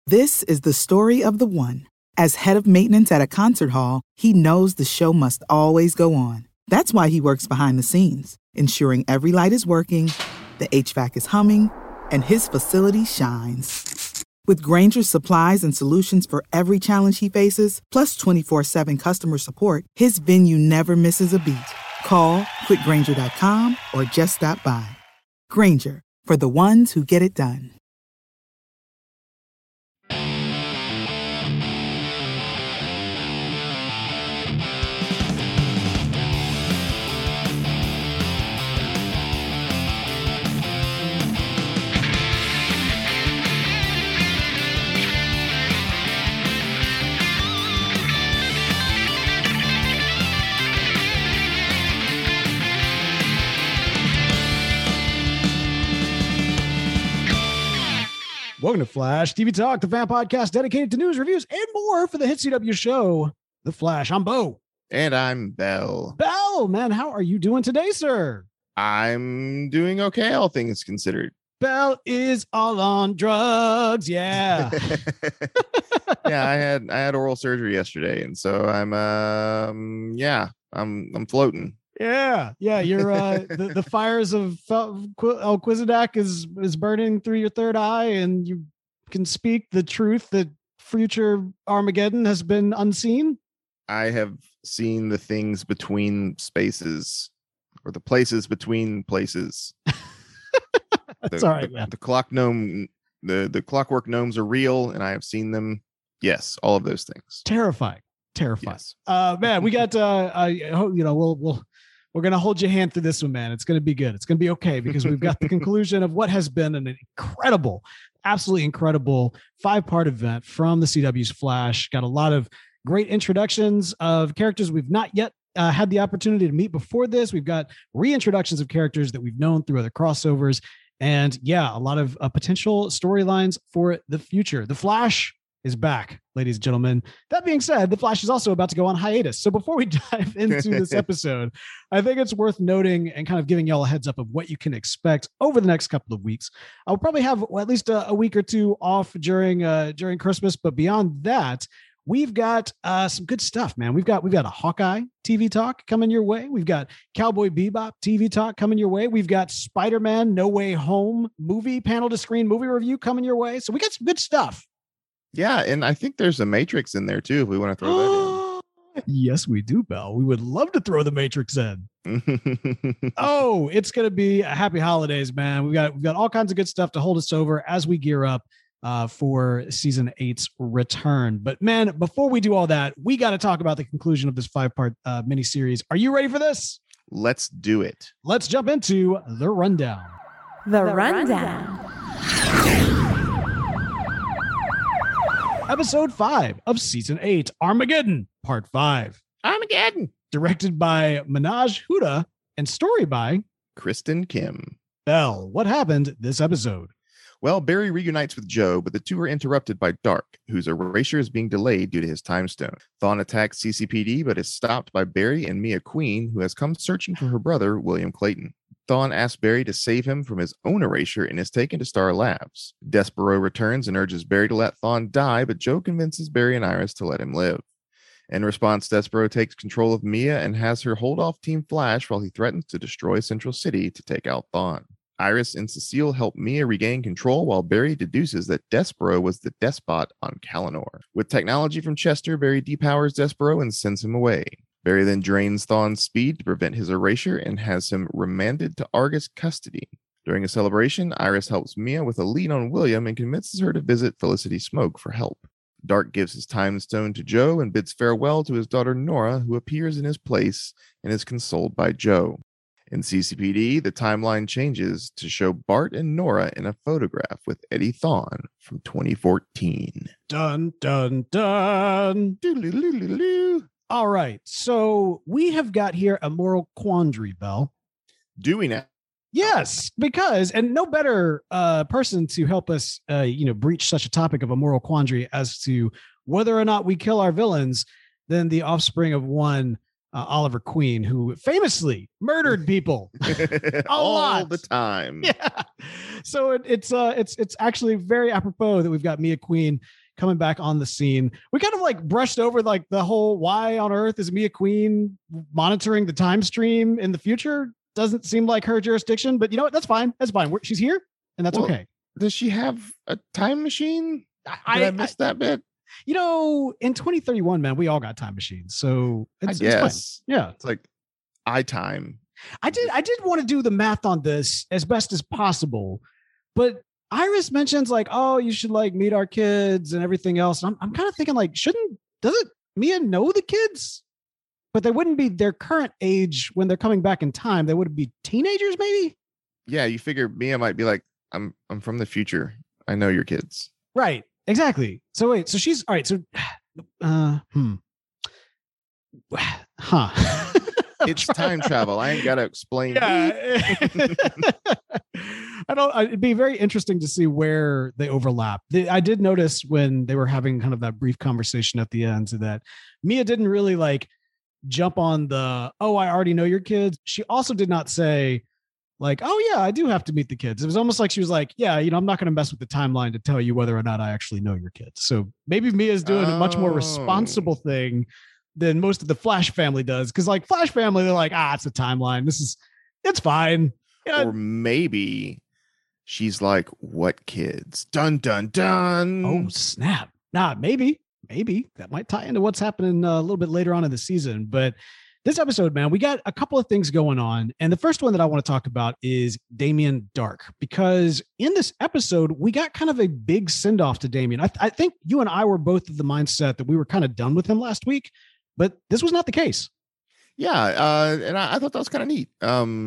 This is the story of the one. As head of maintenance at a concert hall, he knows the show must always go on. That's why he works behind the scenes, ensuring every light is working, the HVAC is humming, and his facility shines. With Grainger's supplies and solutions for every challenge he faces, plus 24/7 customer support, his venue never misses a beat. Call quickgrainger.com or just stop by. Grainger, for the ones who get it done. Welcome to Flash TV Talk, the fan podcast dedicated to news, reviews, and more for the hit CW show, The Flash. I'm Bo. And I'm Bell. Bell, man, how are you doing today, sir? I'm doing okay, all things considered. Bell is all on drugs, yeah. Yeah, I had oral surgery yesterday, and so I'm floating. Yeah, you're the fires of El Quizadak is burning through your third eye, and you can speak the truth that future Armageddon has been unseen. I have seen the things between spaces, or the places between places. That's all right, man. The clock gnome, the clockwork gnomes are real, and I have seen them. Yes, all of those things. Terrifying. Yes. Man, we got we're going to hold your hand through this one, man. It's going to be good. It's going to be okay, because we've got the conclusion of what has been an incredible, absolutely incredible 5-part event from the CW's Flash. Got a lot of great introductions of characters we've not yet had the opportunity to meet before this. We've got reintroductions of characters that we've known through other crossovers. And yeah, a lot of potential storylines for the future. The Flash is back, ladies and gentlemen. That being said, The Flash is also about to go on hiatus. So before we dive into this episode, I think it's worth noting and kind of giving y'all a heads up of what you can expect over the next couple of weeks. I'll probably have at least a week or two off during Christmas, but beyond that, we've got some good stuff, man. We've got a Hawkeye TV talk coming your way. We've got Cowboy Bebop TV talk coming your way. We've got Spider-Man No Way Home movie panel to screen movie review coming your way. So we got some good stuff. Yeah, and I think there's a Matrix in there too, if we want to throw that in. Yes, we do, Bell. We would love to throw the Matrix in. Oh, it's gonna be a happy holidays, man. We've got all kinds of good stuff to hold us over as we gear up for season 8's return. But man, before we do all that, we got to talk about the conclusion of this 5-part miniseries. Are you ready for this? Let's do it. Let's jump into the rundown. The rundown. Episode 5 of season 8, Armageddon, part 5. Armageddon. Directed by Manoj Huda and story by Kristen Kim. Bell, what happened this episode? Well, Barry reunites with Joe, but the two are interrupted by Dark, whose erasure is being delayed due to his time stone. Thawne attacks CCPD, but is stopped by Barry and Mia Queen, who has come searching for her brother, William Clayton. Thawne asks Barry to save him from his own erasure and is taken to Star Labs. Despero returns and urges Barry to let Thawne die, but Joe convinces Barry and Iris to let him live. In response, Despero takes control of Mia and has her hold off Team Flash while he threatens to destroy Central City to take out Thawne. Iris and Cecile help Mia regain control while Barry deduces that Despero was the despot on Kalanor. With technology from Chester, Barry depowers Despero and sends him away. Barry then drains Thawne's speed to prevent his erasure and has him remanded to Argus custody. During a celebration, Iris helps Mia with a lead on William and convinces her to visit Felicity Smoke for help. Dark gives his time stone to Joe and bids farewell to his daughter Nora, who appears in his place and is consoled by Joe. In CCPD, the timeline changes to show Bart and Nora in a photograph with Eddie Thawne from 2014. Dun, dun, dun. Doo-doo-doo-doo-doo. All right, so we have got here a moral quandary, Bell. Do we now? Yes, because, and no better person to help us, breach such a topic of a moral quandary as to whether or not we kill our villains than the offspring of one Oliver Queen, who famously murdered people all lot. the time. Yeah. So it's actually very apropos that we've got Mia Queen coming back on the scene. We kind of like brushed over like the whole why on earth is Mia Queen monitoring the time stream in the future? Doesn't seem like her jurisdiction, but you know what? That's fine. That's fine. She's here, and that's okay. Does she have a time machine? I missed that bit. You know, in 2031, man, we all got time machines, so it's fine. Yeah, it's like time. I did want to do the math on this as best as possible, but Iris mentions like, oh, you should like meet our kids and everything else. And I'm kind of thinking like, doesn't Mia know the kids? But they wouldn't be their current age when they're coming back in time. They would be teenagers, maybe. Yeah, you figure Mia might be like, I'm from the future. I know your kids. Right. Exactly. So wait, so she's all right. So, It's time travel. I ain't got to explain. Yeah. It'd be very interesting to see where they overlap. I did notice when they were having kind of that brief conversation at the end that Mia didn't really like jump on I already know your kids. She also did not say like, oh yeah, I do have to meet the kids. It was almost like she was like, yeah, I'm not going to mess with the timeline to tell you whether or not I actually know your kids. So maybe Mia's doing a much more responsible thing than most of the Flash family does. Cause like Flash family, they're like, it's a timeline. It's fine. Yeah. Or maybe she's like, what kids? Dun, dun, dun. Oh, snap. Maybe that might tie into what's happening a little bit later on in the season. But this episode, man, we got a couple of things going on. And the first one that I want to talk about is Damien Darhk, because in this episode, we got kind of a big send off to Damien. I think you and I were both of the mindset that we were kind of done with him last week, but this was not the case. Yeah. And I thought that was kind of neat.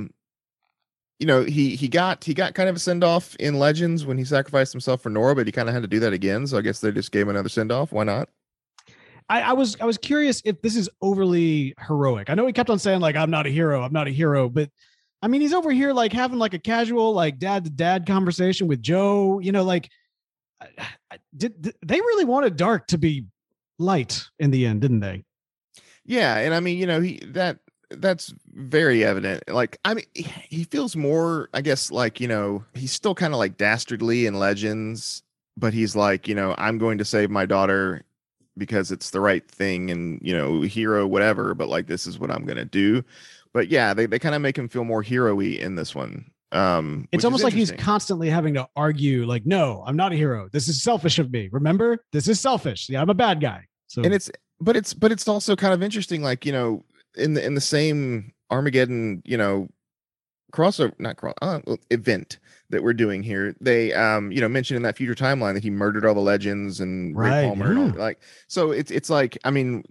He got kind of a send off in Legends when he sacrificed himself for Nora, but he kind of had to do that again. So I guess they just gave him another send off. Why not? I was curious if this is overly heroic. I know he kept on saying like, I'm not a hero, but I mean, he's over here like having like a casual, like dad to dad conversation with Joe, like did they really wanted Darhk to be light in the end, didn't they? Yeah. And I mean, that's very evident. Like, I mean, he feels more, I guess, like, he's still kind of like dastardly in Legends, but he's like, I'm going to save my daughter because it's the right thing and, hero, whatever, but like, this is what I'm going to do. But yeah, they kind of make him feel more hero-y in this one. It's almost like he's constantly having to argue like, no, I'm not a hero. This is selfish of me. Remember, this is selfish. Yeah, I'm a bad guy. So, and it's also kind of interesting, like, in the same Armageddon, event that we're doing here, they mentioned in that future timeline that he murdered all the Legends and Ray Palmer and all, like, so it's like, I mean,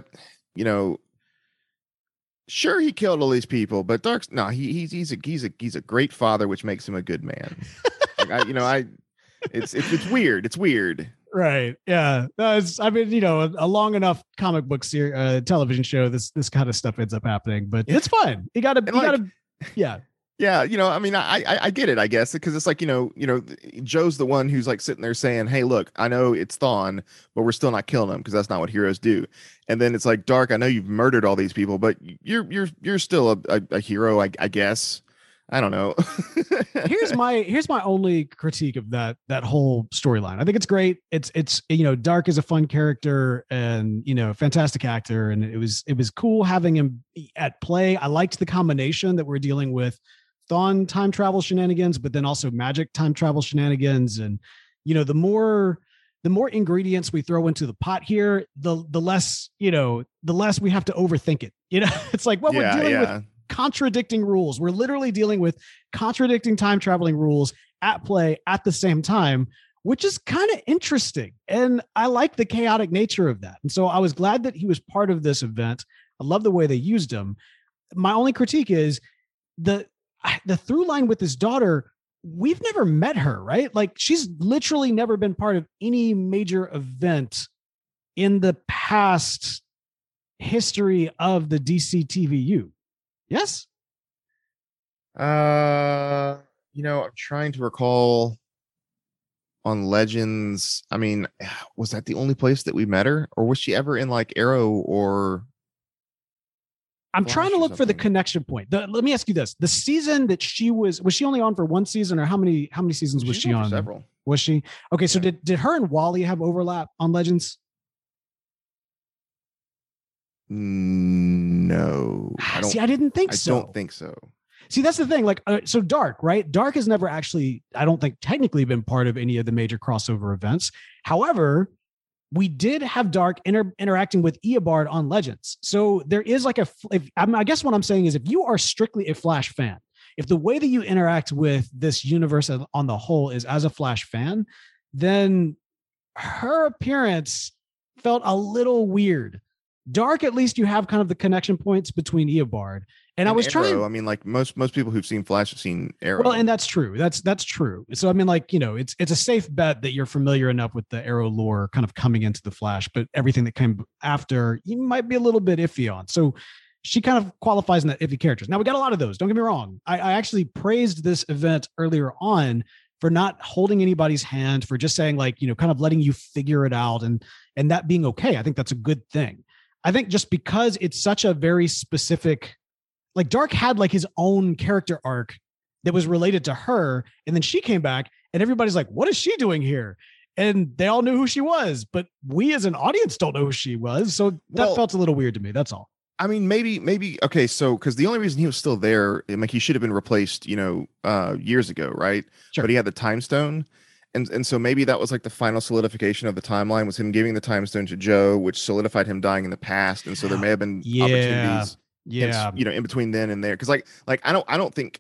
sure, he killed all these people, but Darhk's he's a great father, which makes him a good man. Like, it's weird. It's weird. Right. Yeah. A long enough comic book television show, this kind of stuff ends up happening, but it's fine. Yeah. Yeah. I mean, I get it, I guess, because it's like, Joe's the one who's like sitting there saying, hey, look, I know it's Thawne, but we're still not killing him because that's not what heroes do. And then it's like, Darhk, I know you've murdered all these people, but you're still a hero, I guess. I don't know. Here's my only critique of that whole storyline. I think it's great. It's Darhk is a fun character and fantastic actor, and it was cool having him at play. I liked the combination that we're dealing with Thawne time travel shenanigans, but then also magic time travel shenanigans. And the more ingredients we throw into the pot here, the less we have to overthink it. It's like what we're dealing with. Contradicting rules. We're literally dealing with contradicting time traveling rules at play at the same time, which is kind of interesting. And I like the chaotic nature of that. And so I was glad that he was part of this event. I love the way they used him. My only critique is the through line with his daughter. We've never met her, right? Like, she's literally never been part of any major event in the past history of the DC TVU. Yes. I'm trying to recall on Legends. I mean, was that the only place that we met her, or was she ever in like Arrow or I'm Flash trying to or look for the something. connection point. Let me ask you this: the season that she was she only on for one season, or how many seasons was She's she on for on? several. Was she okay? So Yeah. did her and Wally have overlap on Legends? No, I don't. See, I didn't think I so. don't think so. See, that's the thing. Like, so Dark, right? Dark has never actually, I don't think, technically been part of any of the major crossover events. However, we did have Dark interacting with Eobard on Legends. So there is like I guess what I'm saying is, if you are strictly a Flash fan, if the way that you interact with this universe on the whole is as a Flash fan, then her appearance felt a little weird. Dark, at least you have kind of the connection points between Eobard. And I was Arrow, trying. I mean, like most people who've seen Flash have seen Arrow. Well, and that's true. That's true. So I mean, like, you know, it's a safe bet that you're familiar enough with the Arrow lore kind of coming into the Flash, but everything that came after you might be a little bit iffy on. So she kind of qualifies in that iffy characters. Now we got a lot of those. Don't get me wrong. I actually praised this event earlier on for not holding anybody's hand, for just saying, like, you know, kind of letting you figure it out, and that being okay. I think that's a good thing. I think just because it's such a very specific, like, Dark had like his own character arc that was related to her, and then she came back and everybody's like, what is she doing here? And they all knew who she was, but we as an audience don't know who she was. So that felt a little weird to me. That's all. I mean, maybe okay. So, because the only reason he was still there, like, he should have been replaced, years ago, right? Sure. But he had the time stone, and so maybe that was like the final solidification of the timeline, was him giving the time stone to Joe, which solidified him dying in the past, and so there may have been opportunities, in between then and there. Because like I don't think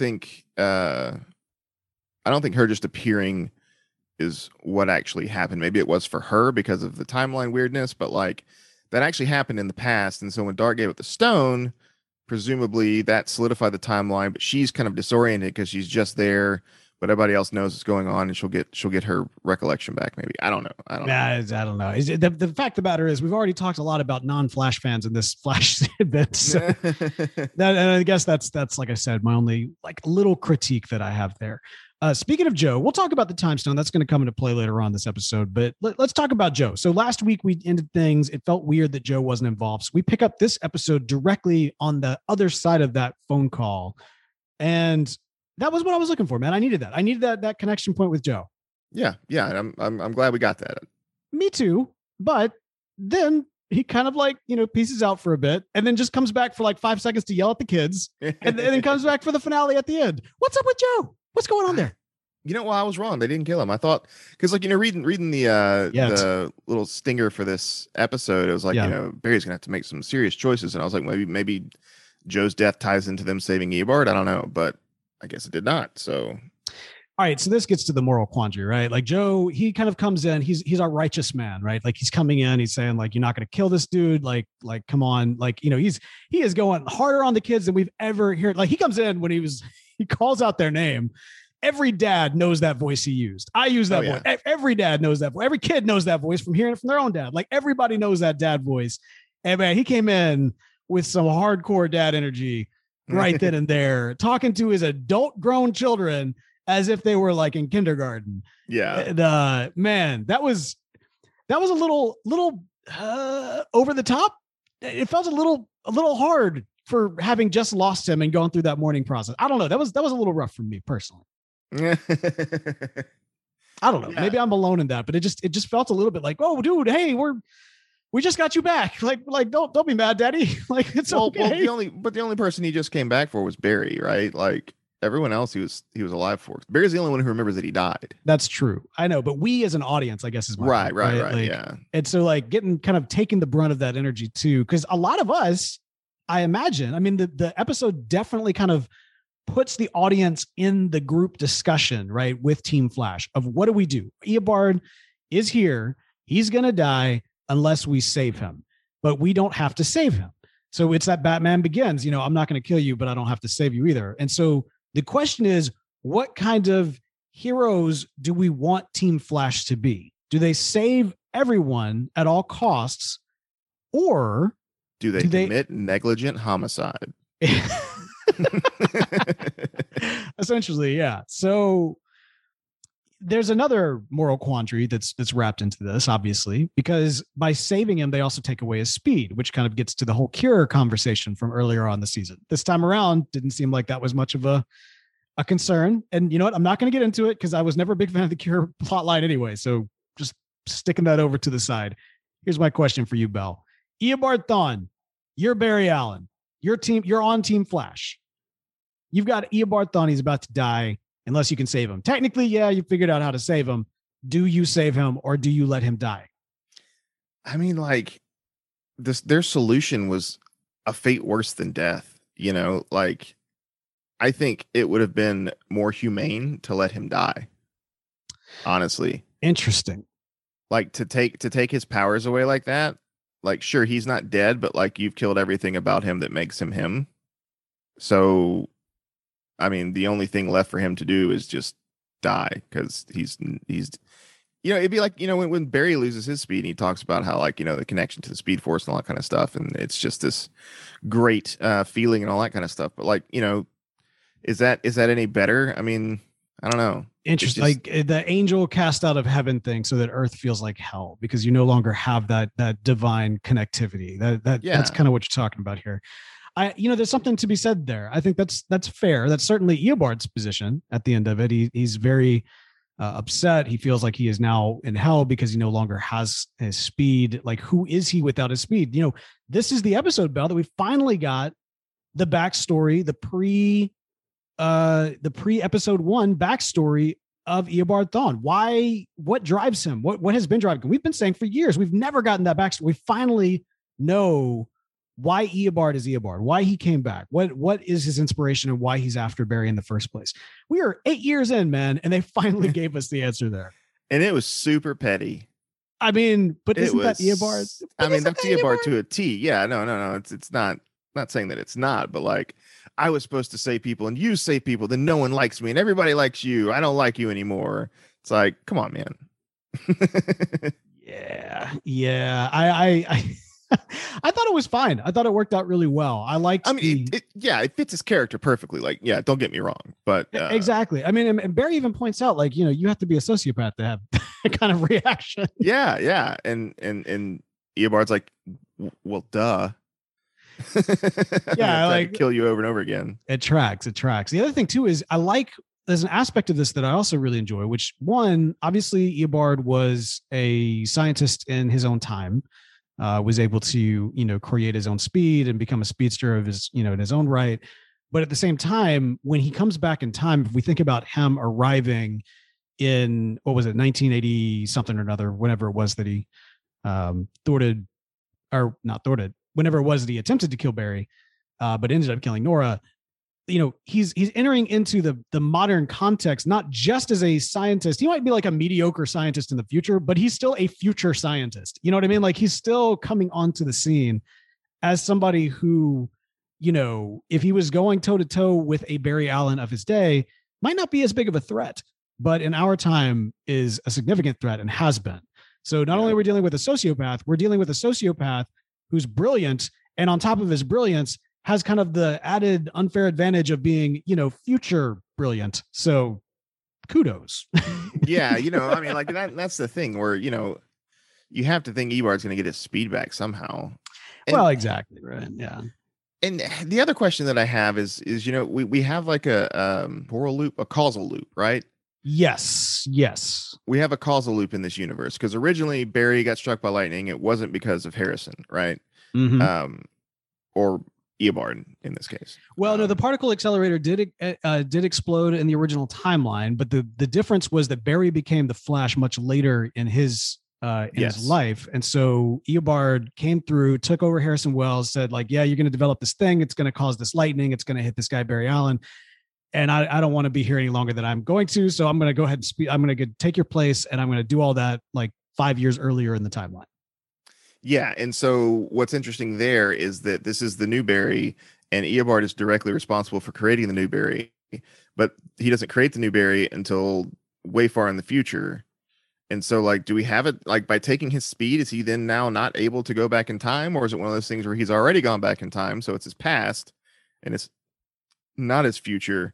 her just appearing is what actually happened. Maybe it was for her because of the timeline weirdness, but like, that actually happened in the past. And so when Dark gave it the stone, presumably that solidified the timeline, but she's kind of disoriented because she's just there, but everybody else knows what's going on, and she'll get her recollection back. Maybe. I don't know. I don't know. The fact of the matter is, we've already talked a lot about non-Flash fans in this Flash event. So and I guess that's like I said, my only like little critique that I have there. Speaking of Joe, we'll talk about the time stone. That's going to come into play later on this episode, but let's talk about Joe. So last week we ended things. It felt weird that Joe wasn't involved. So we pick up this episode directly on the other side of that phone call. And that was what I was looking for, man. I needed that. I needed that connection point with Joe. Yeah. And I'm glad we got that. Me too. But then he kind of like, pieces out for a bit and then just comes back for like 5 seconds to yell at the kids and then comes back for the finale at the end. What's up with Joe? What's going on there? I was wrong. They didn't kill him. I thought, because like, reading the little stinger for this episode, it was like, Barry's gonna have to make some serious choices, and I was like, maybe Joe's death ties into them saving Eobard. I don't know, but I guess it did not. So, all right. So this gets to the moral quandary, right? Like, Joe, he kind of comes in. He's our righteous man, right? Like, he's coming in. He's saying, like, you're not going to kill this dude. Like, come on. Like, he is going harder on the kids than we've ever heard. Like, he comes in when he calls out their name. Every dad knows that voice he used. I use that voice. Every dad knows that voice. Every kid knows that voice from hearing it from their own dad. Like, everybody knows that dad voice. And man, he came in with some hardcore dad energy right then and there, talking to his adult grown children as if they were like in kindergarten. Yeah. And, man, that was a little over the top. It felt a little hard for having just lost him and going through that mourning process. I don't know. That was a little rough for me personally. I don't know. Yeah. Maybe I'm alone in that, but it just felt a little bit like, oh, dude, hey, we just got you back. Like don't be mad, Daddy. Like, it's okay. Well, the only person he just came back for was Barry, right? Like, everyone else he was alive for. Barry's the only one who remembers that he died. That's true. I know, but we as an audience, I guess, is right. Like, yeah. And so, like, taking the brunt of that energy too, because a lot of us, I imagine, I mean, the episode definitely kind of puts the audience in the group discussion, right, with Team Flash of what do we do? Eobard is here. He's going to die unless we save him, but we don't have to save him. So it's that Batman Begins, I'm not going to kill you, but I don't have to save you either. And so the question is, what kind of heroes do we want Team Flash to be? Do they save everyone at all costs, or do they commit negligent homicide? Essentially, yeah. So there's another moral quandary that's wrapped into this, obviously, because by saving him, they also take away his speed, which kind of gets to the whole cure conversation from earlier on the season. This time around, didn't seem like that was much of a concern. And you know what? I'm not going to get into it because I was never a big fan of the cure plotline anyway. So just sticking that over to the side. Here's my question for you, Bell. Eobard Thawne, you're Barry Allen. Your team, you're on Team Flash. You've got Eobard Thawne. He's about to die. Unless you can save him. Technically, yeah, you figured out how to save him. Do you save him or do you let him die? I mean, like their solution was a fate worse than death. You know, like I think it would have been more humane to let him die. Honestly. Interesting. Like to take his powers away like that. Like, sure, he's not dead, but like you've killed everything about him that makes him him. So I mean, the only thing left for him to do is just die because he's, you know, it'd be like, you know, when Barry loses his speed, and he talks about how, like, you know, the connection to the Speed Force and all that kind of stuff. And it's just this great feeling and all that kind of stuff. But like, you know, is that any better? I mean, I don't know. Interesting. Like the angel cast out of heaven thing so that Earth feels like hell because you no longer have that divine connectivity. That's kind of what you're talking about here. You know, there's something to be said there. I think that's fair. That's certainly Eobard's position at the end of it. He's very upset. He feels like he is now in hell because he no longer has his speed. Like, who is he without his speed? You know, this is the episode, Bell, that we finally got the backstory, the pre episode 1 backstory of Eobard Thawne. What drives him? What has been driving him? We've been saying for years, we've never gotten that backstory. We finally know why Eobard is Eobard, why he came back, what is his inspiration and why he's after Barry in the first place. We are 8 years in, man, and they finally gave us the answer there. And it was super petty. I mean, but isn't that Eobard? I mean, that's Eobard to a T. Yeah, no. It's not saying that it's not, but like I was supposed to save people and you save people, then no one likes me and everybody likes you. I don't like you anymore. It's like, come on, man. Yeah. I thought it was fine. I thought it worked out really well. It fits his character perfectly. Like, yeah, don't get me wrong, but exactly. I mean, and Barry even points out, like, you know, you have to be a sociopath to have that kind of reaction. Yeah, and Eobard's like, well, duh. Yeah, like kill you over and over again. It tracks. The other thing too is there's an aspect of this that I also really enjoy. Which one, obviously, Eobard was a scientist in his own time. Was able to, you know, create his own speed and become a speedster of his, you know, in his own right. But at the same time, when he comes back in time, if we think about him arriving in, what was it, 1980 something or another, whenever it was that he whenever it was that he attempted to kill Barry, but ended up killing Nora. You know, he's entering into the modern context, not just as a scientist. He might be like a mediocre scientist in the future, but he's still a future scientist. You know what I mean? Like, he's still coming onto the scene as somebody who, you know, if he was going toe to toe with a Barry Allen of his day, might not be as big of a threat, but in our time is a significant threat and has been. So not only are we dealing with a sociopath, we're dealing with a sociopath who's brilliant. And on top of his brilliance, has kind of the added unfair advantage of being, you know, future brilliant. So kudos. Yeah. You know, I mean, like that's the thing where, you know, you have to think Eobard's going to get his speed back somehow. Well, exactly. Right. Yeah. And the other question that I have is, you know, we have like a causal loop, right? Yes. We have a causal loop in this universe because originally Barry got struck by lightning. It wasn't because of Harrison, right? Mm-hmm. Or Eobard in this case. Well, no, the particle accelerator did explode in the original timeline, but the difference was that Barry became the Flash much later in his life, and so Eobard came through, took over Harrison Wells, said like, yeah, you're going to develop this thing, it's going to cause this lightning, it's going to hit this guy Barry Allen, and I don't want to be here any longer than I'm going to, so I'm going to go ahead and I'm going to take your place, and I'm going to do all that like 5 years earlier in the timeline. Yeah, and so what's interesting there is that this is the new Barry, and Eobard is directly responsible for creating the new Barry, but he doesn't create the new Barry until way far in the future. And so, like, do we have it, like, by taking his speed, is he then now not able to go back in time, or is it one of those things where he's already gone back in time, so it's his past, and it's not his future?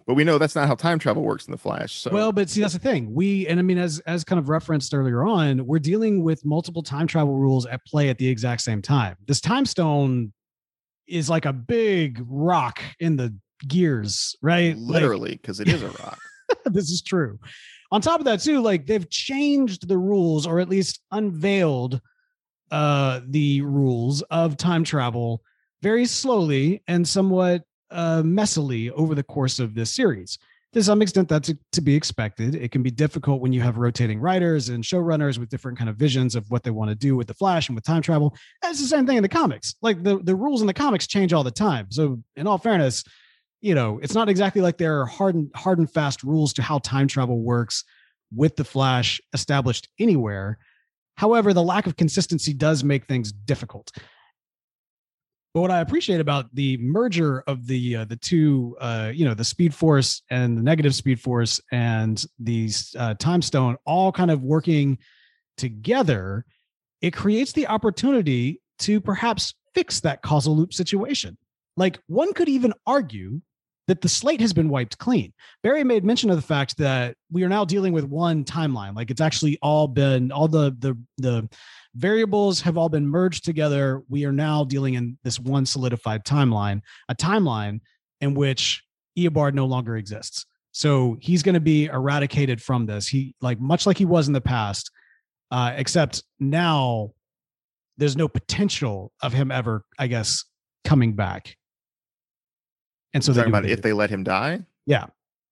But we know that's not how time travel works in the Flash. So Well, but see, that's the thing. As kind of referenced earlier on, we're dealing with multiple time travel rules at play at the exact same time. This time stone is like a big rock in the gears, right? literally, because it is a rock. This is true. On top of that, too, like they've changed the rules, or at least unveiled the rules of time travel very slowly and somewhat messily over the course of this series. To some extent, that's to be expected. It can be difficult when you have rotating writers and showrunners with different kind of visions of what they want to do with the Flash and with time travel. And it's the same thing in the comics. Like the rules in the comics change all the time. So in all fairness, it's not exactly like there are hard and fast rules to how time travel works with the Flash established anywhere. However, the lack of consistency does make things difficult. But what I appreciate about the merger of the two, the Speed Force and the Negative Speed Force and these Time Stone all kind of working together, it creates the opportunity to perhaps fix that causal loop situation. Like one could even argue that the slate has been wiped clean. Barry made mention of the fact that we are now dealing with one timeline. Like it's actually all the variables have all been merged together. We are now dealing in this one solidified timeline, a timeline in which Eobard no longer exists. So he's going to be eradicated from this. He much like he was in the past, except now there's no potential of him ever, I guess, coming back. And so talking about if they let him die. Yeah.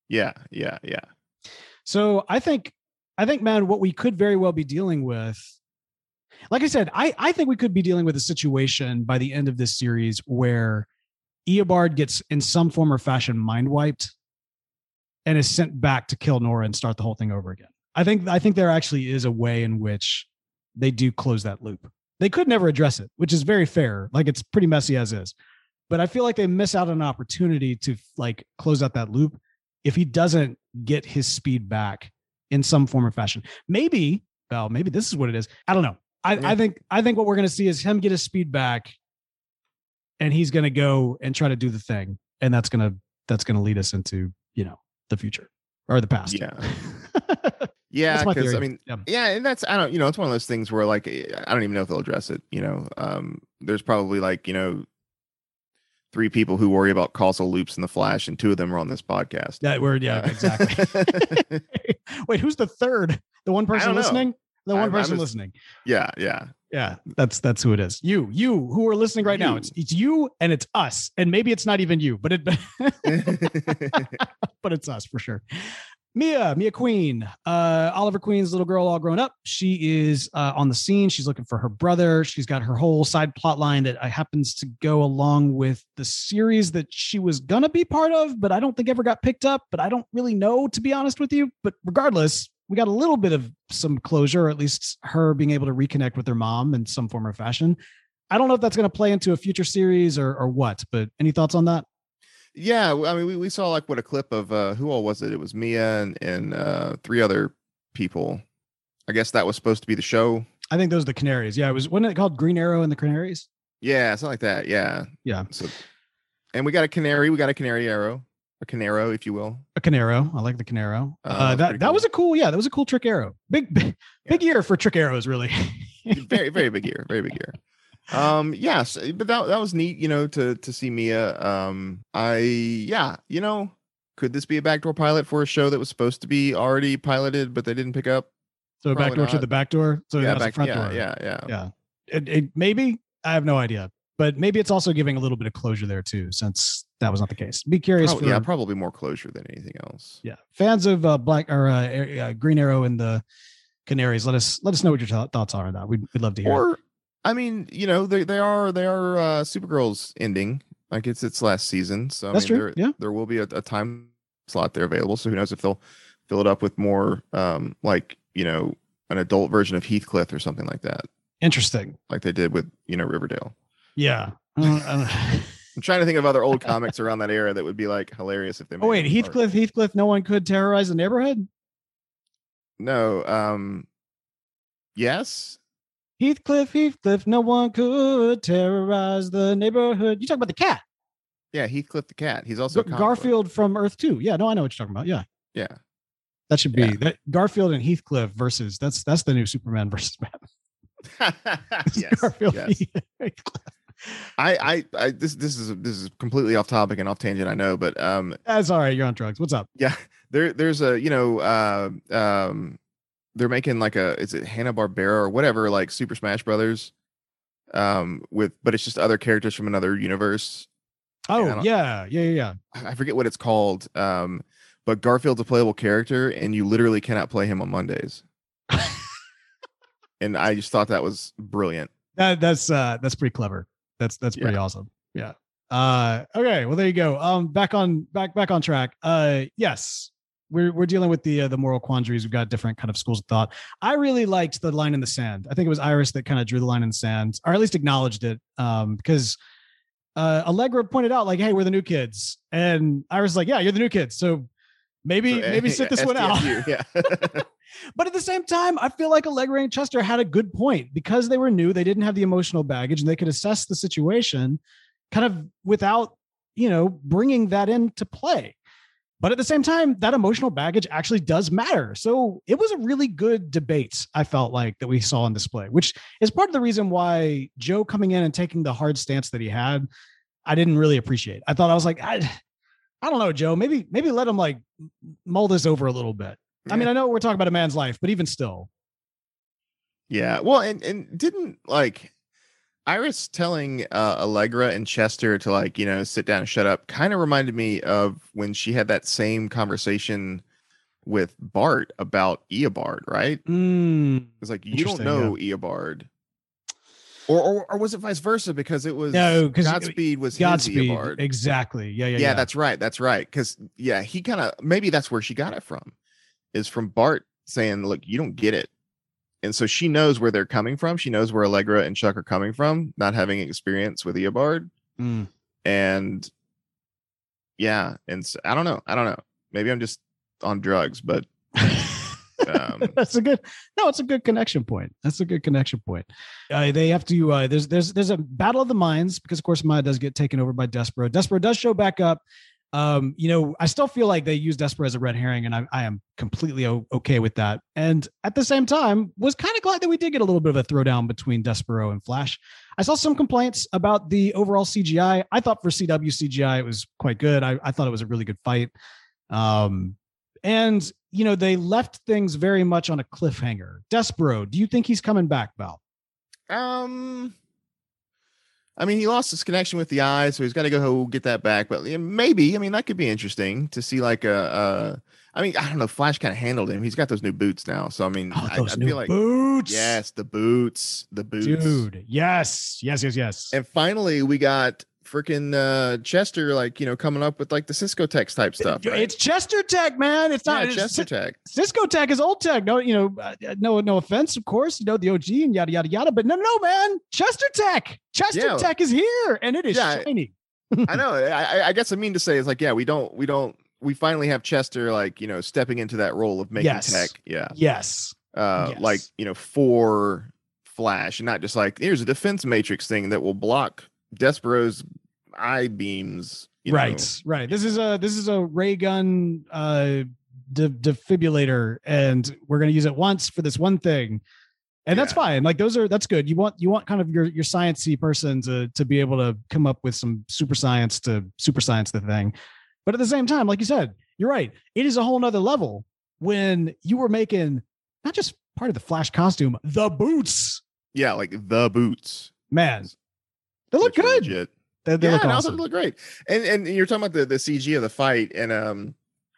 So I think, man, what we could very well be dealing with, like I said, I think we could be dealing with a situation by the end of this series where Eobard gets in some form or fashion mind wiped and is sent back to kill Nora and start the whole thing over again. I think there actually is a way in which they do close that loop. They could never address it, which is very fair. Like it's pretty messy as is. But I feel like they miss out on an opportunity to close out that loop if he doesn't get his speed back in some form or fashion. Maybe this is what it is. I don't know. I think what we're going to see is him get his speed back, and he's going to go and try to do the thing, and that's going to lead us into the future or the past. Yeah. Yeah, because I mean, and that's it's one of those things where I don't even know if they'll address it. There's probably 3 people who worry about causal loops in the Flash, and 2 of them are on this podcast. Exactly. Wait, who's the third? The one person listening? The one person listening. Yeah. That's who it is. You who are listening right now. It's you and it's us, and maybe it's not even you, but but it's us for sure. Mia Queen, Oliver Queen's little girl, all grown up. She is on the scene. She's looking for her brother. She's got her whole side plot line that happens to go along with the series that she was going to be part of, but I don't think ever got picked up, but I don't really know, to be honest with you. But regardless, we got a little bit of some closure, or at least her being able to reconnect with her mom in some form or fashion. I don't know if that's going to play into a future series or what, but any thoughts on that? Yeah, I mean, we saw a clip of who all was it? It was Mia and 3 other people. I guess that was supposed to be the show. I think those are the Canaries. Yeah, wasn't it called Green Arrow and the Canaries? Yeah, something like that. Yeah. So, and we got a canary. We got a canary arrow, a Canaro, if you will. A Canaro. I like the Canaro. That was a cool. Yeah, that was a cool trick arrow. Big year for trick arrows, really. Very, very big year. Very big year. Yes, but that was neat, to see Mia. Could this be a backdoor pilot for a show that was supposed to be already piloted, but they didn't pick up? So Probably backdoor not. To the backdoor. So yeah, a front door. Yeah. It maybe, I have no idea, but maybe it's also giving a little bit of closure there too, since that was not the case. Be curious. Probably more closure than anything else. Yeah. Fans of Green Arrow and the Canaries, let us know what your thoughts are on that. We'd love to hear. Or, I mean, they are Supergirl's ending. Like it's its last season. So that's true. There will be a time slot there available. So who knows if they'll fill it up with more an adult version of Heathcliff or something like that. Interesting. Like they did with, Riverdale. Yeah. I'm trying to think of other old comics around that era that would be hilarious if they made. Oh wait, Heathcliff, no one could terrorize the neighborhood? No. Yes. Heathcliff, no one could terrorize the neighborhood. You talk about the cat. Yeah, Heathcliff the cat. He's also a comic book. Garfield from Earth 2. Yeah, no, I know what you're talking about. Yeah. Yeah. That should be that Garfield and Heathcliff versus that's the new Superman versus Batman. Yes. Garfield. Yes. I this is completely off topic and off tangent, I know, but that's all right. You're on drugs. What's up? Yeah, there's a they're making like is it Hanna-Barbera or whatever, like Super Smash Brothers, but it's just other characters from another universe. Oh yeah. I forget what it's called. But Garfield's a playable character, and you literally cannot play him on Mondays. And I just thought that was brilliant. That's pretty clever. That's pretty awesome. Yeah. Okay. Well, there you go. Back on track. Yes, we're dealing with the moral quandaries. We've got different kind of schools of thought. I really liked the line in the sand. I think it was Iris that kind of drew the line in the sand, or at least acknowledged it. Because Allegra pointed out, like, hey, we're the new kids, and Iris was like, yeah, you're the new kids, so maybe sit this one out. Yeah. But at the same time, I feel like Allegra and Chester had a good point because they were new. They didn't have the emotional baggage, and they could assess the situation kind of without, bringing that into play. But at the same time, that emotional baggage actually does matter. So it was a really good debate, I felt like, that we saw on display, which is part of the reason why Joe coming in and taking the hard stance that he had, I didn't really appreciate. I was like, I don't know, Joe, maybe let him like mull this over a little bit. I mean, I know we're talking about a man's life, but even still. Yeah. Well, and didn't like Iris telling Allegra and Chester to like, sit down and shut up kind of reminded me of when she had that same conversation with Bart about Eobard, right? It's like, you don't know Eobard. Or was it vice versa? Because it was Godspeed was Godspeed. His Eobard. Exactly. Yeah. Yeah, that's right. That's right. Because he kind of, maybe that's where she got it from, is from Bart saying, look, you don't get it. And so she knows where they're coming from. She knows where Allegra and Chuck are coming from, not having experience with Eobard. And yeah, and so, I don't know. Maybe I'm just on drugs, but it's a good connection point. That's a good connection point. They have to there's a battle of the minds because of course Maya does get taken over by Despero. Despero does show back up. I still feel like they use Despero as a red herring, and I am completely okay with that. And at the same time, was kind of glad that we did get a little bit of a throwdown between Despero and Flash. I saw some complaints about the overall CGI. I thought for CW CGI, it was quite good. I thought it was a really good fight. And they left things very much on a cliffhanger. Despero, do you think he's coming back, Val? I mean, he lost his connection with the eye, so he's got to go get that back. But maybe, that could be interesting to see like I don't know. Flash kind of handled him. He's got those new boots now. So, I feel like boots. Yes, the boots, dude. Yes. And finally we got freaking Chester, like, coming up with like the Cisco Tech type stuff. Right? It's Chester Tech, man. It's not Chester Tech. Cisco Tech is old tech. No, no offense, of course, the OG and yada yada yada. But no, man. Chester Tech. Chester Tech is here, and it is shiny. I know. I guess I mean to say is like, we finally have Chester like, stepping into that role of making tech. Yeah. Yes. Like, for Flash, and not just like, here's a defense matrix thing that will block Despero's eye beams. Right. This is a ray gun defibrillator, and we're going to use it once for this one thing. And that's fine. Like that's good. You want kind of your sciencey person to be able to come up with some super science the thing. But at the same time, like you said, you're right. It is a whole nother level when you were making not just part of the Flash costume, the boots. Yeah, like the boots. Man, they look good. Legit. They look awesome. They look great. And you're talking about the CG of the fight, and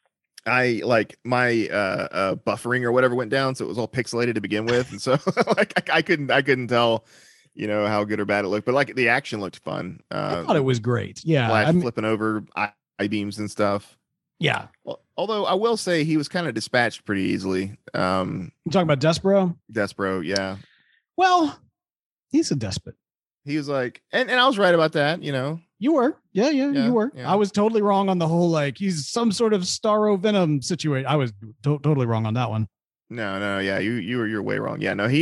I like my buffering or whatever went down, so it was all pixelated to begin with, and so like I couldn't tell, how good or bad it looked, but like the action looked fun. I thought it was great. Yeah, Flash flipping over eye beams and stuff. Yeah. Well, although I will say he was kind of dispatched pretty easily. You talking about Despero? Despero, yeah. Well, he's a despot. He was like, and I was right about that, You were. Yeah, you were. Yeah. I was totally wrong on the whole, like, he's some sort of Starro Venom situation. I was totally wrong on that one. No, yeah, you're way wrong. Yeah, no, he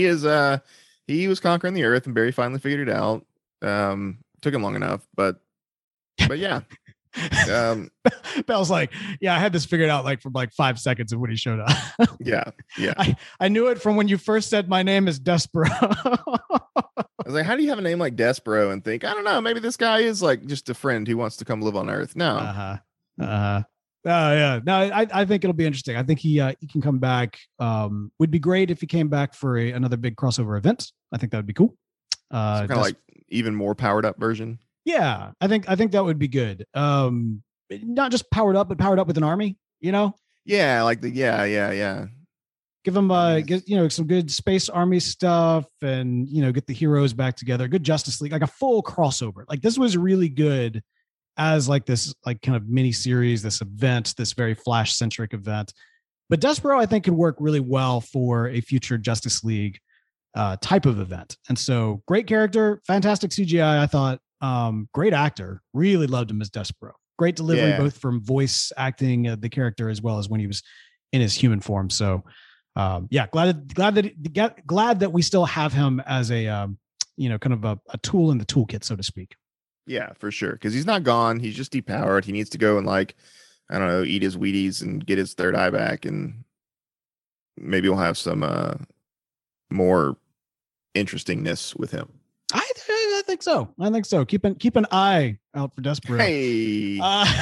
was conquering the earth, and Barry finally figured it out. Took him long enough, but yeah. Um, Bell's like, yeah, I had this figured out like from like 5 seconds of when he showed up. yeah. I knew it from when you first said my name is Despero. I was like, how do you have a name like Despero and think, I don't know, maybe this guy is like just a friend who wants to come live on Earth? No. Oh yeah. No, I think it'll be interesting. I think he can come back. Would be great if he came back for another big crossover event. I think that would be cool. Kind of like even more powered up version. Yeah, I think that would be good. Not just powered up, but powered up with an army. Yeah, like yeah. Give them get some good space army stuff, and get the heroes back together. Good Justice League, like a full crossover. Like this was really good as like this like kind of mini series, this event, this very Flash centric event. But Despero, I think, could work really well for a future Justice League type of event. And so, great character, fantastic CGI. I thought. Great actor, really loved him as Despero. Great delivery, both from voice acting the character as well as when he was in his human form. So, glad that we still have him as a kind of a tool in the toolkit, so to speak. Yeah, for sure. Because he's not gone. He's just depowered. He needs to go and like, I don't know, eat his Wheaties and get his third eye back, and maybe we'll have some more interestingness with him. I think so. Keep an eye out for Despero. Hey,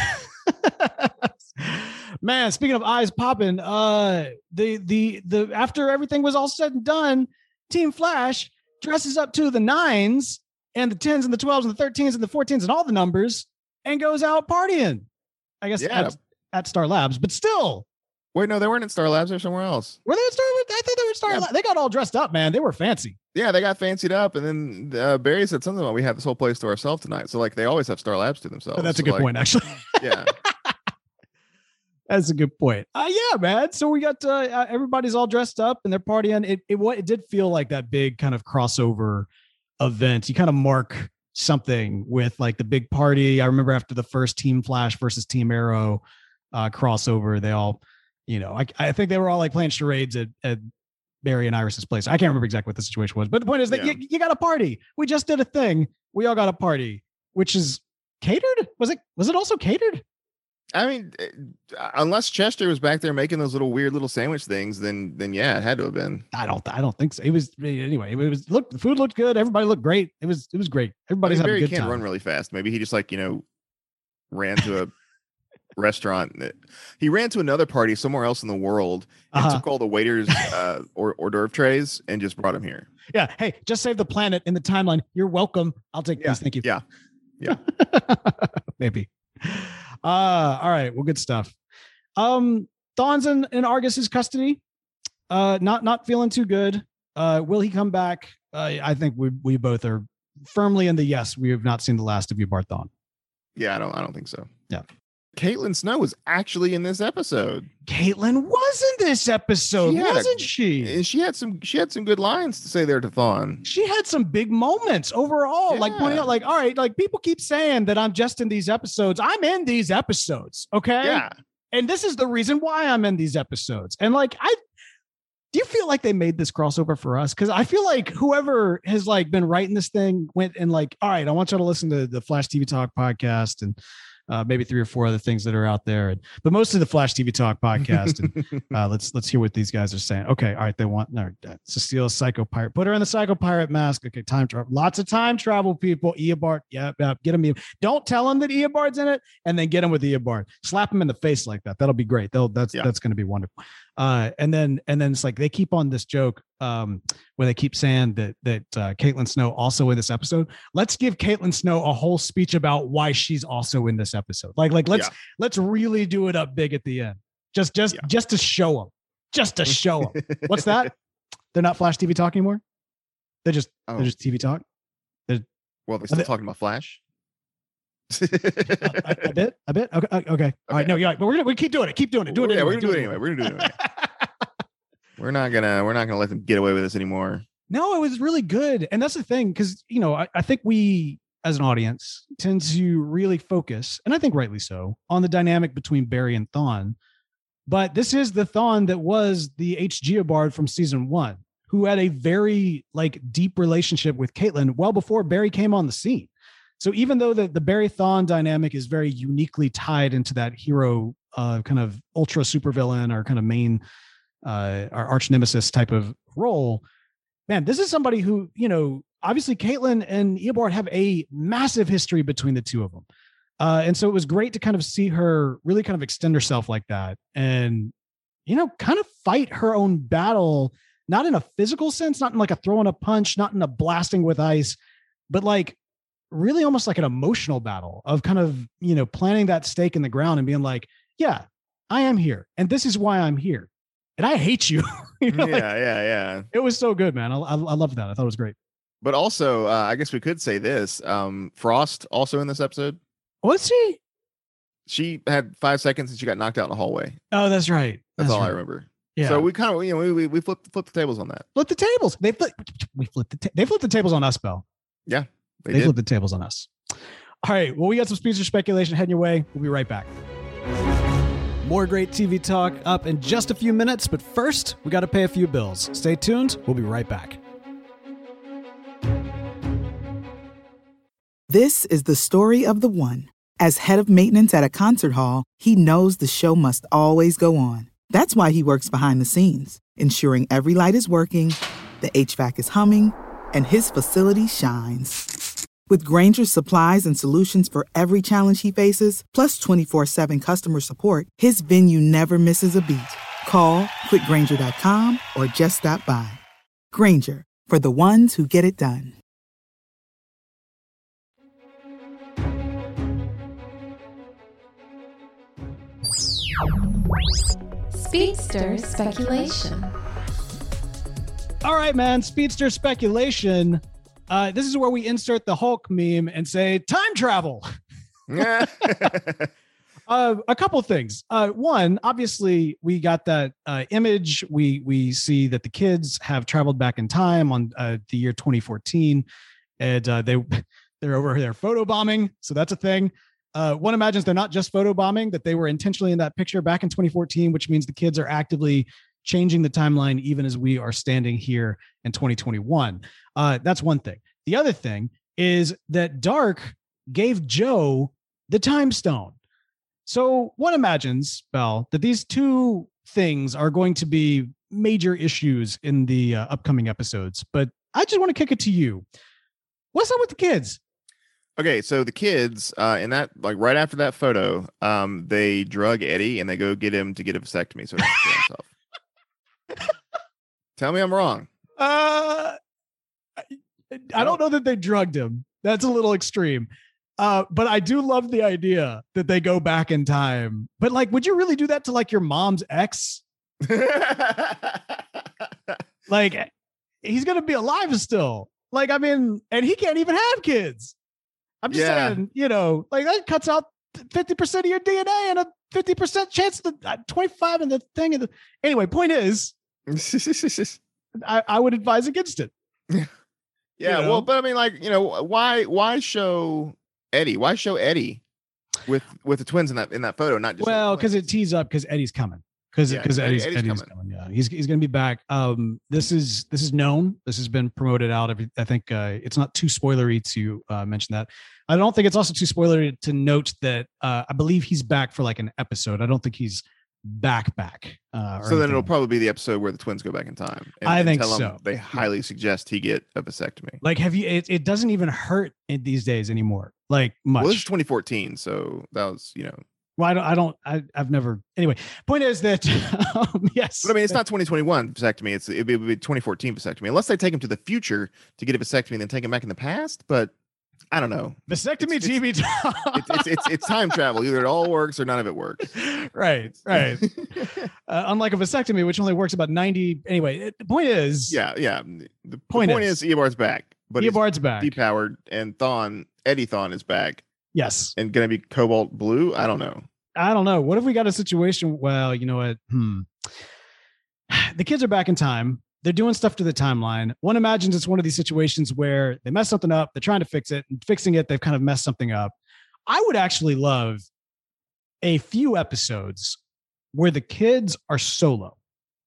man. Speaking of eyes popping, the after everything was all said and done, Team Flash dresses up to the 9s and the 10s and the 12s and the 13s and the 14s and all the numbers and goes out partying. I guess at Star Labs, but still. Wait, no, they weren't at Star Labs. They're somewhere else. Were they at Star Labs? I thought they were at Star Labs. They got all dressed up, man. They were fancy. Yeah, they got fancied up, and then Barry said something about we have this whole place to ourselves tonight. So like they always have Star Labs to themselves. Oh, that's a good point, actually. Yeah. That's a good point. Yeah, man. So we got everybody's all dressed up and they're partying. It did feel like that big kind of crossover event. You kind of mark something with like the big party. I remember after the first Team Flash versus Team Arrow crossover, they all, I think they were all like playing charades at Barry and Iris's place. I can't remember exactly what the situation was, but the point is that you got a party. We just did a thing. We all got a party, which is catered. Was it also catered? I mean, unless Chester was back there making those little weird little sandwich things, then yeah, it had to have been. I don't think so. It was anyway. The food looked good. Everybody looked great. It was great. Everybody's having a good time. Can't run really fast. Maybe he just ran to a restaurant. He ran to another party somewhere else in the world and took all the waiters' hors d'oeuvre trays and just brought them here. Yeah. Hey, just save the planet in the timeline. You're welcome. I'll take these. Thank you. Yeah. Maybe. All right. Well, good stuff. Thawne's in Argus's custody. Not feeling too good. Will he come back? I think we both are firmly in the yes. We have not seen the last of Eobard Thawne. Yeah, I don't think so. Yeah. Caitlin Snow was actually in this episode. Caitlin was in this episode, wasn't she? And she had some good lines to say there to Thawne. She had some big moments overall, like pointing out, like, all right, like people keep saying that I'm just in these episodes. I'm in these episodes, okay? Yeah. And this is the reason why I'm in these episodes. And like, do you feel like they made this crossover for us? Because I feel like whoever has like been writing this thing went and like, all right, I want you to listen to the Flash TV Talk podcast and maybe 3 or 4 other things that are out there, but mostly the Flash TV Talk podcast. And let's hear what these guys are saying. Okay, all right, they want Cecile Psycho Pirate. Put her in the Psycho Pirate mask. Okay, time travel. Lots of time travel, people. Eobard, yeah, get him. Don't tell him that Eobard's in it, and then get him with Eobard. Slap him in the face like that. That'll be great. That's going to be wonderful. And then it's like they keep on this joke where they keep saying that Caitlin Snow also in this episode. Let's give Caitlin Snow a whole speech about why she's also in this episode. Let's really do it up big at the end. Just to show them. Just to show them. What's that? They're not Flash TV Talk anymore. They're just TV Talk. They're still talking about Flash. a bit. Okay. All right. No, you're right. But we keep doing it. Keep doing it. We're gonna do it anyway. We're not gonna let them get away with this anymore. No, it was really good, and that's the thing, because I think we as an audience tend to really focus, and I think rightly so, on the dynamic between Barry and Thawne. But this is the Thawne that was the Eobard from season 1, who had a very deep relationship with Caitlin well before Barry came on the scene. So even though the Barry Thawne dynamic is very uniquely tied into that hero kind of ultra supervillain or kind of main our arch nemesis type of role, man, this is somebody who, obviously Caitlin and Eobard have a massive history between the two of them. And so it was great to kind of see her really kind of extend herself like that and, kind of fight her own battle, not in a physical sense, not in like a throwing a punch, not in a blasting with ice, but like really almost like an emotional battle of kind of, planting that stake in the ground and being like, yeah, I am here. And this is why I'm here. And I hate you. Yeah. It was so good, man. I loved that. I thought it was great. But also, I guess we could say this. Frost also in this episode. Was she? She had 5 seconds and she got knocked out in the hallway. Oh, that's right. That's all right. I remember. Yeah. So we kind of, we flipped the tables on that. Flip the tables. They flipped the tables on us, Bell. Yeah, they flipped the tables on us. All right. Well, we got some speedster speculation heading your way. We'll be right back. More great TV talk up in just a few minutes, but first, we got to pay a few bills. Stay tuned. We'll be right back. This is the story of the one. As head of maintenance at a concert hall, he knows the show must always go on. That's why he works behind the scenes, ensuring every light is working, the HVAC is humming, and his facility shines. With Grainger's supplies and solutions for every challenge he faces, plus 24/7 customer support, his venue never misses a beat. Call quickgrainger.com or just stop by. Grainger, for the ones who get it done. Speedster speculation. All right, man. Speedster speculation. This is where we insert the Hulk meme and say time travel. A couple of things. One, obviously, we got that image. We see that the kids have traveled back in time on the year 2014, and they're over there photobombing. So that's a thing. One imagines they're not just photobombing, that they were intentionally in that picture back in 2014, which means the kids are actively changing the timeline even as we are standing here in 2021. That's one thing. The other thing is that Dark gave Joe the time stone. So one imagines, Belle, that these two things are going to be major issues in the upcoming episodes. But I just want to kick it to you. What's up with the kids? Okay, so the kids, in that, like right after that photo, they drug Eddie and they go get him to get a vasectomy so he doesn't kill himself. Tell me I'm wrong. I don't know that they drugged him. That's a little extreme. But I do love the idea that they go back in time. But like, would you really do that to like your mom's ex? Like, he's going to be alive still. Like, I mean, and he can't even have kids. I'm just saying, like that cuts out 50% of your DNA and a 50% chance to 25 in the thing. Anyway, point is, I would advise against it. Yeah, well, but I mean, like, why show Eddie? Why show Eddie with the twins in that photo? Not just because it tees up because Eddie's coming. Because Eddie's coming. Yeah, he's going to be back. This is known. This has been promoted out. I think it's not too spoilery to mention that. I don't think it's also too spoilery to note that I believe he's back for like an episode. I don't think he's back. So then it'll probably be the episode where the twins go back in time. I think so. They highly suggest he get a vasectomy. Like, it doesn't even hurt these days anymore. Like much. Well, this is 2014, so that was Well, I've never. Anyway, point is that yes. But I mean, it's not 2021 vasectomy. It'd be 2014 vasectomy, unless they take him to the future to get a vasectomy and then take him back in the past. But I don't know. Vasectomy TV. It's time travel. Either it all works or none of it works. Right. Unlike a vasectomy, which only works about 90. Anyway, the point is. Yeah. The point is Eobard's back, but Eobard's back, depowered, and Eddie Thawne is back. Yes. And going to be cobalt blue? I don't know. What if we got a situation? Well, you know what? The kids are back in time. They're doing stuff to the timeline. One imagines it's one of these situations where they mess something up. They're trying to fix it, and fixing it, they've kind of messed something up. I would actually love a few episodes where the kids are solo.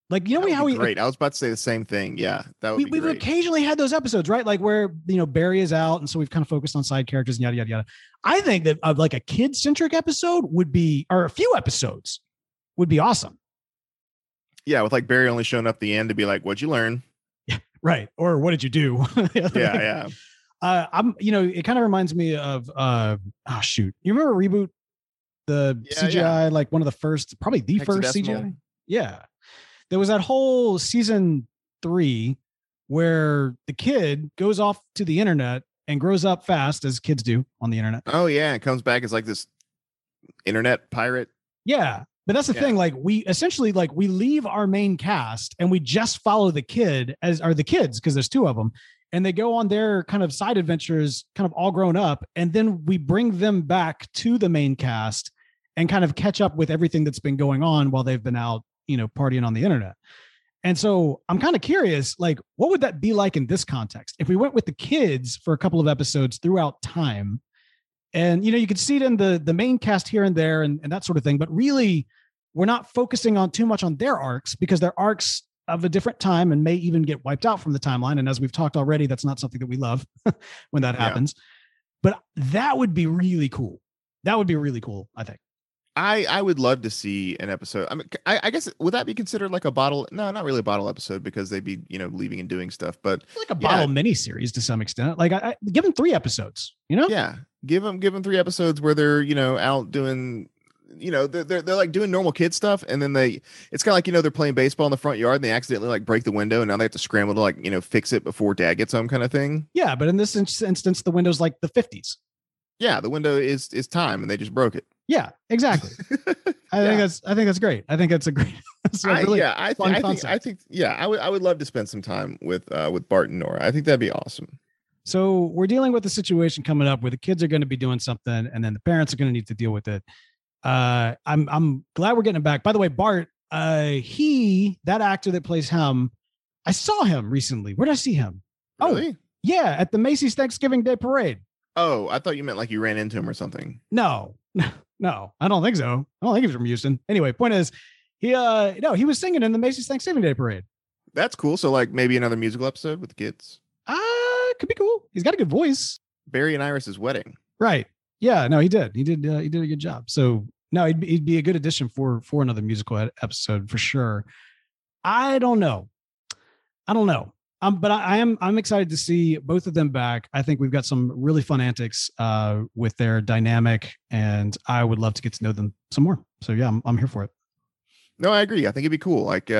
Like, you know, That would how be we great. I was about to say the same thing. Yeah, that would be we've great. occasionally had those episodes, right? Like where, you know, Barry is out, and so we've kind of focused on side characters and yada yada yada. I think that like a kid centric episode would be, or a few episodes would be awesome. Yeah, with like Barry only showing up at the end to be like, "What'd you learn?" Right. Or what did you do? Yeah. I'm, you know, it kind of reminds me of shoot. You remember Reboot? The CGI, like one of the first, probably the first CGI. Yeah. There was that whole season 3 where the kid goes off to the internet and grows up fast, as kids do on the internet. Oh yeah, it comes back as like this internet pirate. Yeah. But that's the thing. Like we essentially, like, we leave our main cast and we just follow the kid the kids, because there's 2 of them, and they go on their kind of side adventures, kind of all grown up. And then we bring them back to the main cast and kind of catch up with everything that's been going on while they've been out, you know, partying on the internet. And so I'm kind of curious, like, what would that be like in this context? If we went with the kids for a couple of episodes throughout time, and, you know, you could see it in the main cast here and there and that sort of thing, but really we're not focusing on too much on their arcs, because their arcs of a different time and may even get wiped out from the timeline. And as we've talked already, that's not something that we love when that happens, but that would be really cool. That would be really cool, I think. I would love to see an episode. I mean, I guess, would that be considered like a bottle? No, not really a bottle episode, because they'd be, you know, leaving and doing stuff, but like a bottle miniseries to some extent. Like I give them 3 episodes, you know? Yeah. Give them 3 episodes where they're, you know, out doing, you know, they're like doing normal kid stuff. And then it's kind of like, you know, they're playing baseball in the front yard and they accidentally like break the window, and now they have to scramble to, like, you know, fix it before dad gets home, kind of thing. Yeah. But in this instance, the window's like the 50s. Yeah. The window is time, and they just broke it. Yeah, exactly. I think that's great. I think it's a great. I would love to spend some time with Bart and Nora. I think that'd be awesome. So we're dealing with a situation coming up where the kids are going to be doing something, and then the parents are going to need to deal with it. I'm glad we're getting it back. By the way, Bart, that actor that plays him, I saw him recently. Where did I see him? Really? Oh, yeah, at the Macy's Thanksgiving Day Parade. Oh, I thought you meant like you ran into him or something. No, I don't think so. I don't think he's from Houston. Anyway, point is, he was singing in the Macy's Thanksgiving Day Parade. That's cool. So like maybe another musical episode with the kids. Could be cool. He's got a good voice. Barry and Iris's wedding. Right. Yeah. No, he did. He did a good job. So no, he'd be a good addition for another musical episode for sure. I don't know. But I'm excited to see both of them back. I think we've got some really fun antics with their dynamic, and I would love to get to know them some more. So yeah, I'm here for it. No, I agree. I think it'd be cool. Like,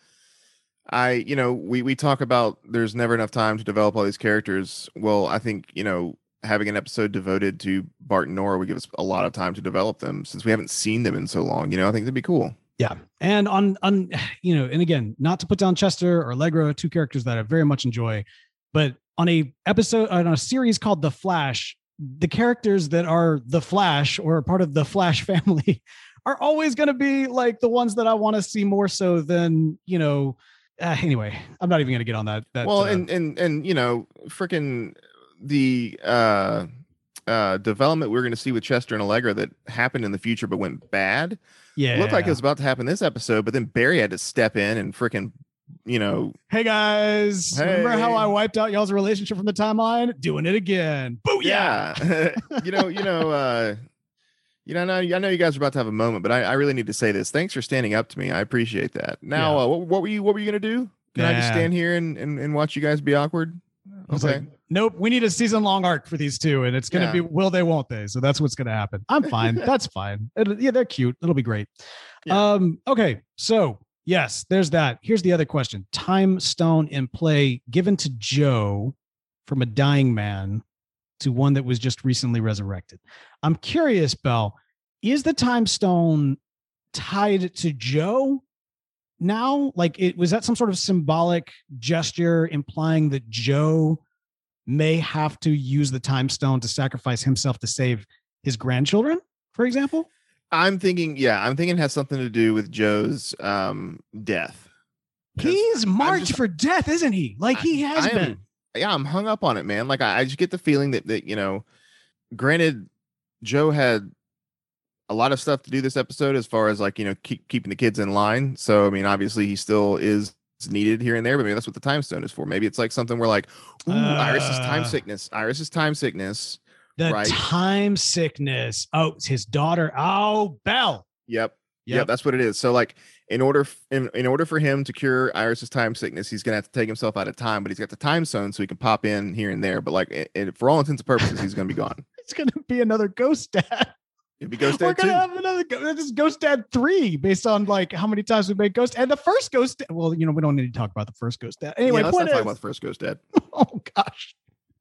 we talk about there's never enough time to develop all these characters. Well, I think, you know, having an episode devoted to Bart and Nora would give us a lot of time to develop them, since we haven't seen them in so long. You know, I think that'd be cool. Yeah. And on, you know, and again, not to put down Chester or Allegra, 2 characters that I very much enjoy, but on a series called The Flash, the characters that are the Flash or part of the Flash family are always going to be like the ones that I want to see more so than, you know, anyway, I'm not even going to get on that. Well, and, you know, freaking the, development we're going to see with Chester and Allegra that happened in the future but went bad. Yeah, it looked like it was about to happen this episode, but then Barry had to step in and freaking, you know, hey guys, remember how I wiped out y'all's relationship from the timeline? Doing it again. Booyah! I know you guys are about to have a moment, but I really need to say this. Thanks for standing up to me. I appreciate that. Now, what were you gonna do? Can I just stand here and watch you guys be awkward? I was like, nope, we need a season-long arc for these 2, and it's going to be will they, won't they? So that's what's going to happen. I'm fine. That's fine. They're cute. It'll be great. Yeah. Okay, so yes, there's that. Here's the other question. Time stone in play given to Joe from a dying man to one that was just recently resurrected. I'm curious, Belle, is the time stone tied to Joe now? Like, was that some sort of symbolic gesture implying that Joe may have to use the time stone to sacrifice himself to save his grandchildren, for example? I'm thinking it has something to do with Joe's death. He's marked for death, isn't he? Like he has been. Yeah, I'm hung up on it, man. Like I just get the feeling that you know, granted, Joe had a lot of stuff to do this episode as far as like, keeping the kids in line. So, I mean, obviously he still is needed here and there, but maybe that's what the time stone is for. Maybe it's like something where like, ooh, Iris's time sickness. The right? time sickness. Oh, it's his daughter. Oh, Belle. Yep. That's what it is. So like in order for him to cure Iris's time sickness, he's gonna have to take himself out of time, but he's got the time stone so he can pop in here and there. But like for all intents and purposes, he's gonna be gone. It's gonna be another Ghost Dad. It'd be Ghost Dad. We're gonna have another this is Ghost Dad 3 based on like how many times we made Ghost and the first Ghost Dad. Well, we don't need to talk about the first Ghost Dad. Anyway, let's not talk about the first Ghost Dad. Oh gosh.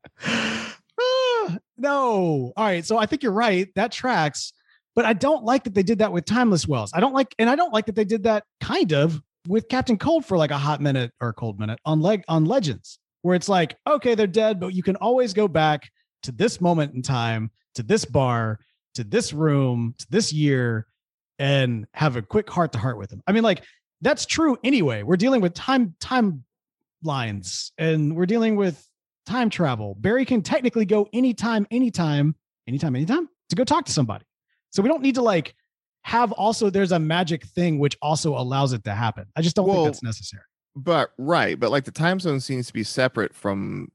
No. All right. So I think you're right. That tracks. But I don't like that they did that with Timeless Wells. I don't like that they did that kind of with Captain Cold for like a hot minute or a cold minute on Legends, where it's like, okay, they're dead, but you can always go back to this moment in time, to this bar, to this room, to this year, and have a quick heart to heart with them. I mean, like that's true anyway. We're dealing with time lines, and we're dealing with time travel. Barry can technically go anytime to go talk to somebody. So we don't need to like have also there's a magic thing which also allows it to happen. I just don't think that's necessary. But like the time zone seems to be separate from,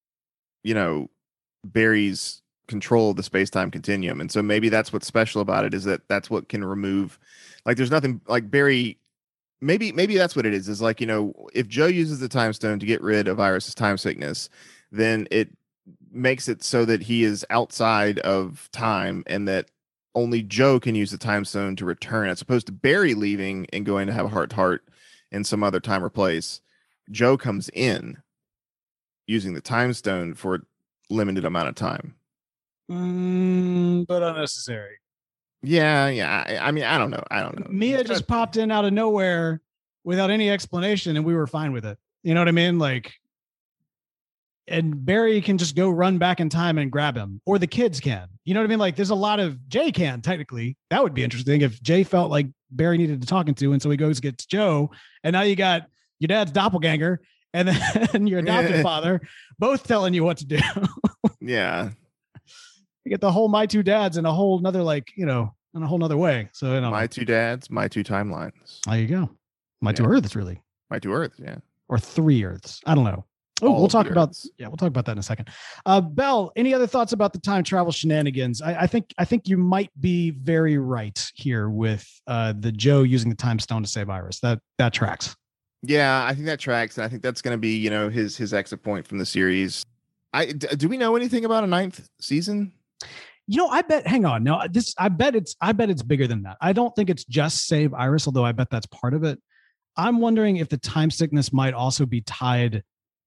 Barry's control of the space-time continuum. And so maybe that's what's special about it is that that's what can remove, like there's nothing like Barry. Maybe that's what it is like, if Joe uses the time stone to get rid of Iris's time sickness, then it makes it so that he is outside of time and that only Joe can use the time stone to return, as opposed to Barry leaving and going to have a heart-to-heart in some other time or place. Joe comes in using the time stone for a limited amount of time. But unnecessary. Yeah. I mean, I don't know. Mia just popped in out of nowhere without any explanation, and we were fine with it. You know what I mean? Like, and Barry can just go run back in time and grab him, or the kids can. You know what I mean? Like there's a lot of Jay can technically. That would be interesting if Jay felt like Barry needed to talking to, and so he goes gets Joe, and now you got your dad's doppelganger and then your adopted father both telling you what to do. Yeah, you get the whole my two dads in a whole nother in a whole nother way. So my two dads, my two timelines. There you go. My two Earths, really. My two Earths, yeah, or three Earths. I don't know. Oh, we'll talk about that in a second. Belle, any other thoughts about the time travel shenanigans? I think you might be very right here with the Joe using the time stone to save Iris. That tracks. Yeah, I think that tracks, and I think that's going to be his exit point from the series. Do we know anything about a 9th season? I bet. Hang on, no. I bet it's bigger than that. I don't think it's just save Iris, although I bet that's part of it. I'm wondering if the time sickness might also be tied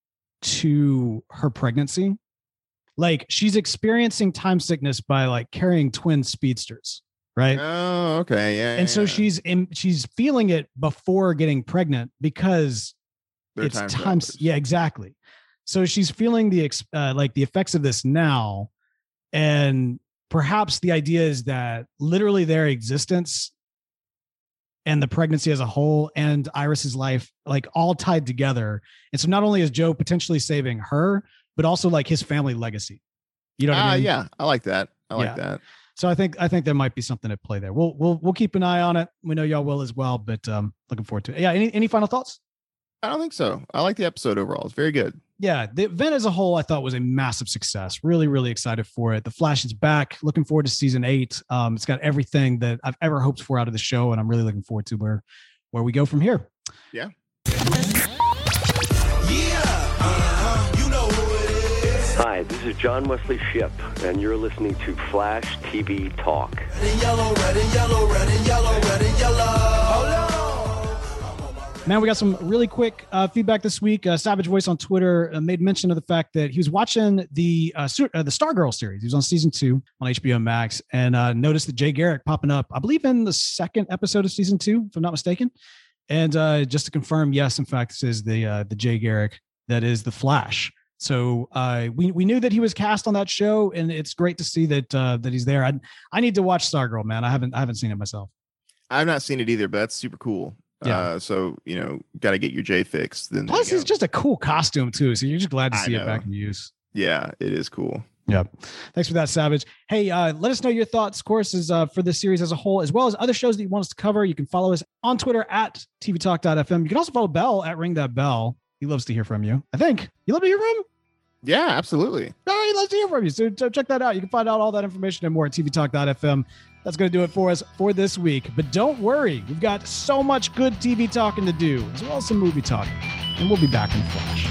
to her pregnancy. Like she's experiencing time sickness by like carrying twin speedsters, right? Oh, okay. Yeah. And so she's feeling it before getting pregnant because it's time. Yeah, exactly. So she's feeling the effects of this now. And perhaps the idea is that literally their existence and the pregnancy as a whole and Iris's life, like all tied together. And so not only is Joe potentially saving her, but also like his family legacy. You know what I mean? Yeah, I like that. I like that. So I think there might be something at play there. We'll keep an eye on it. We know y'all will as well, but looking forward to it. Yeah. Any final thoughts? I don't think so. I like the episode overall. It's very good. Yeah. The event as a whole, I thought was a massive success. Really, really excited for it. The Flash is back. Looking forward to season 8. It's got everything that I've ever hoped for out of the show. And I'm really looking forward to where we go from here. Yeah. Hi, this is John Wesley Shipp, and you're listening to Flash TV Talk. Red and yellow, red and yellow, red and yellow, red and yellow. Man, we got some really quick feedback this week. Savage Voice on Twitter made mention of the fact that he was watching the Stargirl series. He was on season 2 on HBO Max and noticed that Jay Garrick popping up, I believe in the 2nd episode of season 2, if I'm not mistaken. And just to confirm, yes, in fact, this is the Jay Garrick that is the Flash. So we knew that he was cast on that show, and it's great to see that he's there. I need to watch Stargirl, man. I haven't seen it myself. I've not seen it either, but that's super cool. Yeah. So got to get your J fix. Then plus, it's just a cool costume too. So you're just glad to see it back in use. Yeah, it is cool. Yep. Thanks for that, Savage. Hey, let us know your thoughts, courses for this series as a whole, as well as other shows that you want us to cover. You can follow us on Twitter at tvtalk.fm. You can also follow Bell at Ring That Bell. He loves to hear from you. I think you love to hear from him. Yeah, absolutely. Oh, he loves to hear from you. So check that out. You can find out all that information and more at tvtalk.fm. That's going to do it for us for this week. But don't worry, we've got so much good TV talking to do, as well as some movie talking. And we'll be back in Flash.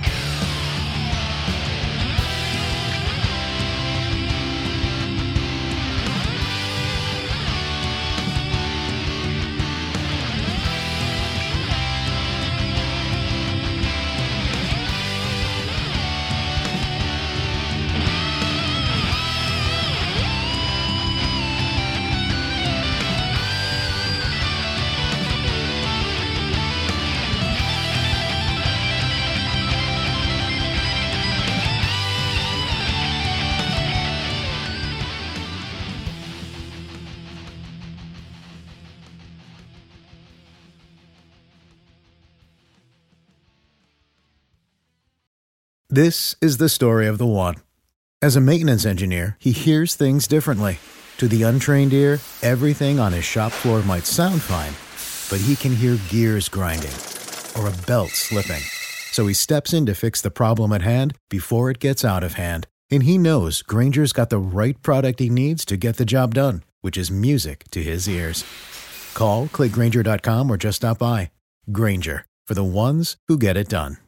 This is the story of the one. As a maintenance engineer, he hears things differently. To the untrained ear, everything on his shop floor might sound fine, but he can hear gears grinding or a belt slipping. So he steps in to fix the problem at hand before it gets out of hand. And he knows Grainger's got the right product he needs to get the job done, which is music to his ears. Call, click Grainger.com, or just stop by. Grainger, for the ones who get it done.